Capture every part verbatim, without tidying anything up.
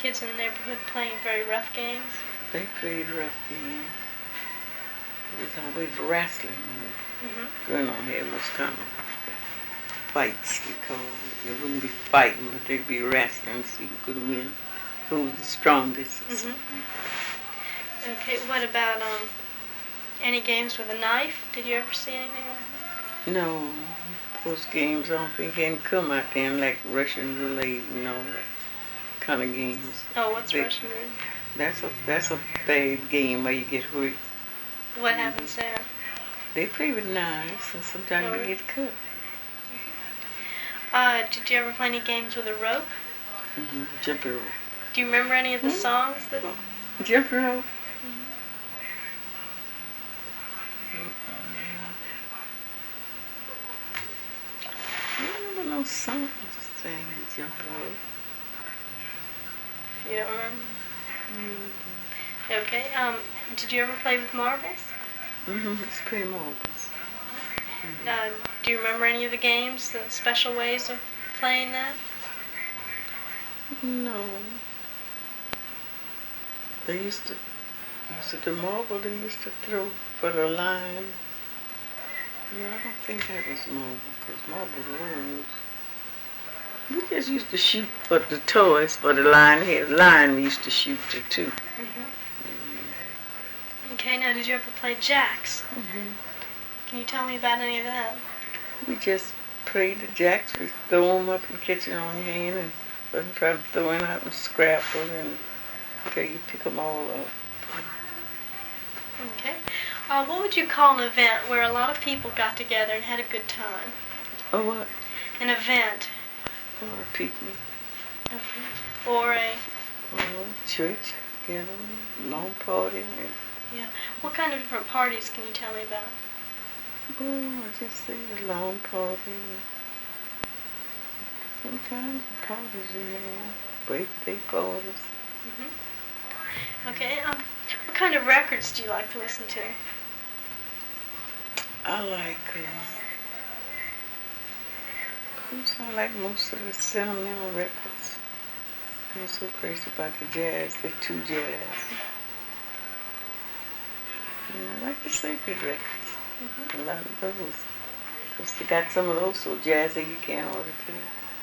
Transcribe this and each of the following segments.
kids in the neighborhood playing very rough games? They played rough games. It was always wrestling Mm-hmm. going on here. It was kind of fights, you call it. They wouldn't be fighting, but they'd be wrestling to see who could win, who was the strongest. Mm-hmm. Okay, what about um any games with a knife? Did you ever see anything like that? No, those games I don't think can come out there like Russian roulette and all that kind of games. Oh, what's They- Russian roulette? That's a that's a bad game where you get hurt. What happens there? They play with knives and sometimes Oh, they really? get cut. Uh, did you ever play any games with a rope? Mm-hmm. Jumping rope. Do you remember any of the Hmm? songs that? Jumping rope. Mhm. I remember no songs saying jumping rope. You don't remember? Mm-hmm. Okay. Um, did you ever play with marbles? Mm-hmm. It's pretty marbles. Uh, do you remember any of the games, the special ways of playing that? No. They used to, was it the marble they used to throw for the line? No, I don't think that was marble, because marble rolls. We just used to shoot for the toys for the line here. Line we used to shoot to too. Mm-hmm. Okay, now did you ever play jacks? Mm-hmm. Can you tell me about any of that? We just played the jacks. We throw them up and catch it on your hand and then try to throw it out and scrapple and until you pick them all up. Okay. Uh, what would you call an event where a lot of people got together and had a good time? Oh, what? An event. Oh, a picnic. Okay. Or a... Oh, church, you know, long party. And, Yeah. What kind of different parties can you tell me about? oh, I just say a long party. Different kinds of parties you have. Birthday parties. Mm-hmm. Okay. Um, what kind of records do you like to listen to? I like, uh, who's I like most of the sentimental records. I'm so crazy about the jazz, the two jazz. And I like the sacred records. Mm-hmm. A lot of those. Because they got some of those so jazzy you can't order to.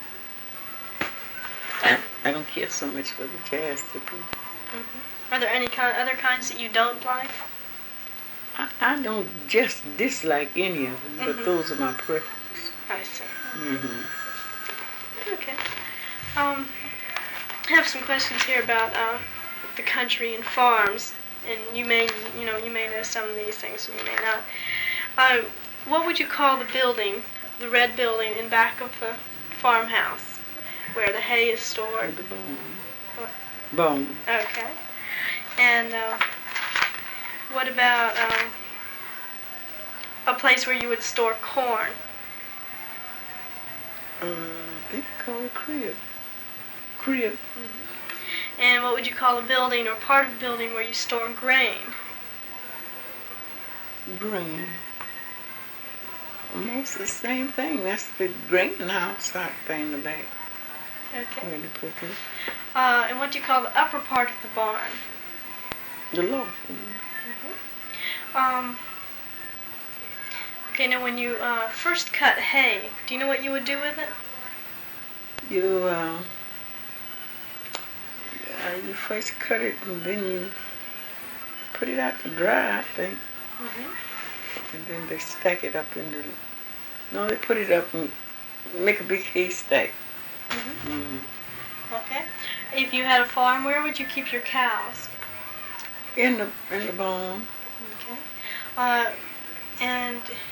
I, I don't care so much for the jazz to be. Mm-hmm. Are there any kind, other kinds that you don't like? I, I don't just dislike any of them, but Mhm. those are my preference. I see. Mm-hmm. Okay. Um, I have some questions here about uh, the country and farms, and you may, you know, you may know some of these things, and you may not. Uh, what would you call the building, the red building in back of the farmhouse, where the hay is stored? The bone. What? Bone. Okay. And uh, what about um, a place where you would store corn? Uh, they call it crib. Crib. Mm-hmm. And what would you call a building or part of a building where you store grain? Grain. Almost the same thing. That's the greenhouse type thing in the back. Okay. Where they put this. Uh, and what do you call the upper part of the barn? The loft. Mm-hmm. Um, okay, now when you uh, first cut hay, do you know what you would do with it? You, uh, uh, you first cut it and then you put it out to dry, I think. Mm-hmm. And then they stack it up in the, no, they put it up and make a big haystack. Mm-hmm. Mm-hmm. Okay. If you had a farm, where would you keep your cows? In the, in the barn. Okay. Uh, and